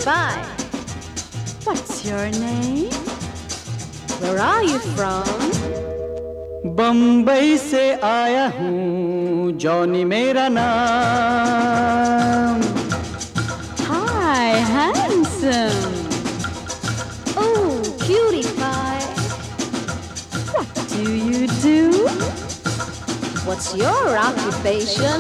Bye. What's your name? Where are you from? Bombay से आया हूँ, जॉनी मेरा नाम। Hi, handsome. Oh, cutie pie. What do you do? What's your occupation?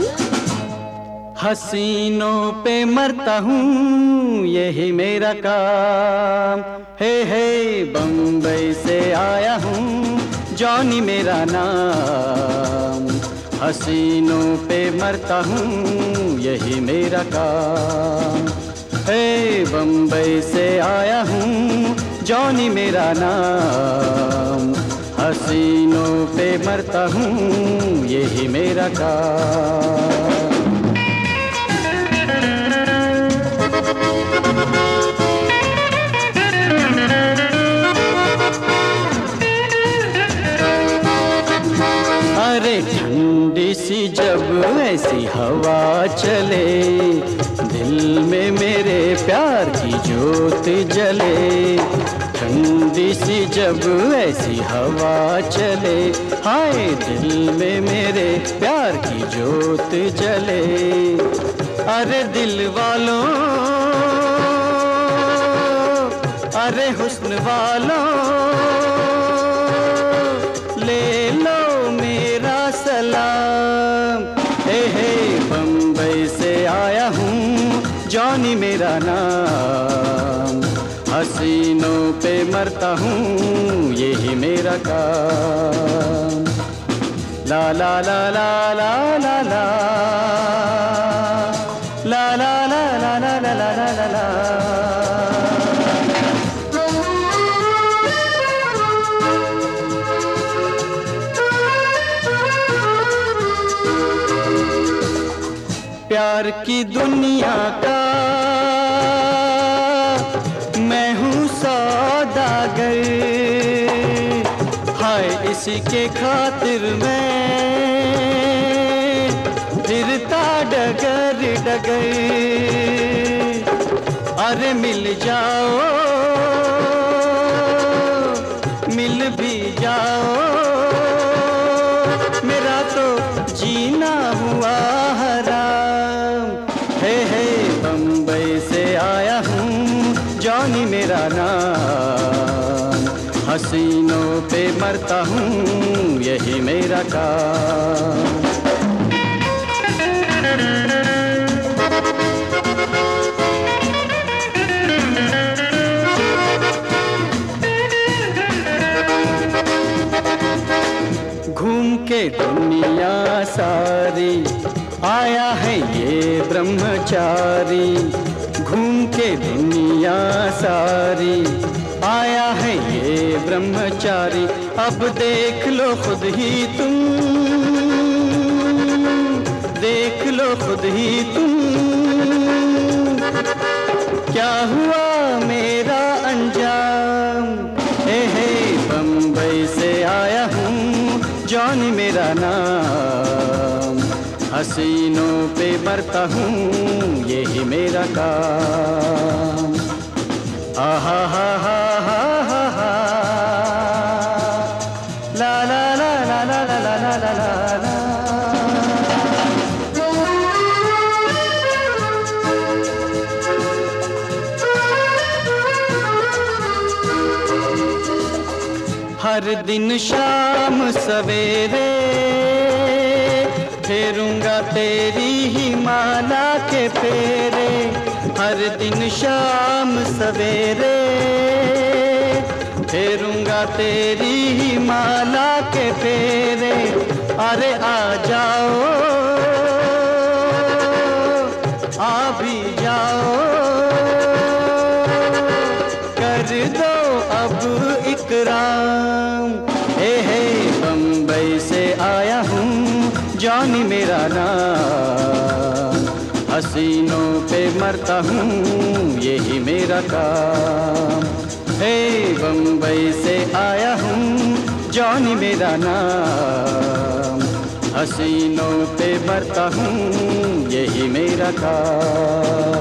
हसीनों पे मरता हूँ, यही मेरा काम। हे हे, बम्बई से आया हूँ, जॉनी मेरा नाम। हसीनों पे मरता हूँ, यही मेरा काम। हे बम्बई से आया हूँ, जॉनी मेरा नाम। हसीनों पे मरता हूँ, यही मेरा काम। अरे ठंडी सी जब ऐसी हवा चले, दिल में मेरे प्यार की ज्योत जले। ठंडी सी जब ऐसी हवा चले, हाय दिल में मेरे प्यार की ज्योत जले। अरे दिल वालों, अरे हुस्न वालों, ले लो मेरा सलाम। हे हे, बम्बई से आया हूँ, जॉनी मेरा नाम। हसीनों पे मरता हूँ, यही मेरा काम। ला ला ला ला ला ला ला ला ला ला ला ला ला ला ला ला। प्यार की दुनिया का मैं हूँ सौदागर, हाय इसी के खातिर मैं फिरता डगर डगर। अरे मिल जाओ, मिल भी जाओ, मेरा तो जीना हुआ हराम। हे हे, बम्बई से आया हूँ, जॉनी मेरा नाम। हसीनों पे मरता हूँ, यही मेरा काम। घूम के दुनिया सारी आया है ये ब्रह्मचारी। घूम के दुनिया सारी आया है ये ब्रह्मचारी। अब देख लो खुद ही तुम, देख लो खुद ही तुम, क्या हुआ मेरा अंजाम। हे हे, बम्बई से आया हूँ, जॉनी मेरा नाम। हसीनों पे मरता हूँ, यही मेरा काम। आहा हा हा हा हा हा, ला ला ला ला ला ला ला ला ला ला। हर दिन शाम सवेरे फेरूंगा तेरी ही माला के फेरे। हर दिन शाम सवेरे फेरूंगा तेरी ही माला के फेरे। अरे आ जाओ, आ भी जाओ, कर दो अब इकराम। हे हे, बम्बई से आया हूँ, जॉनी मेरा नाम। हसीनों पे मरता हूँ, यही मेरा काम। हे बम्बई से आया हूँ, जॉनी मेरा नाम। हसीनों पे मरता हूँ, यही मेरा काम।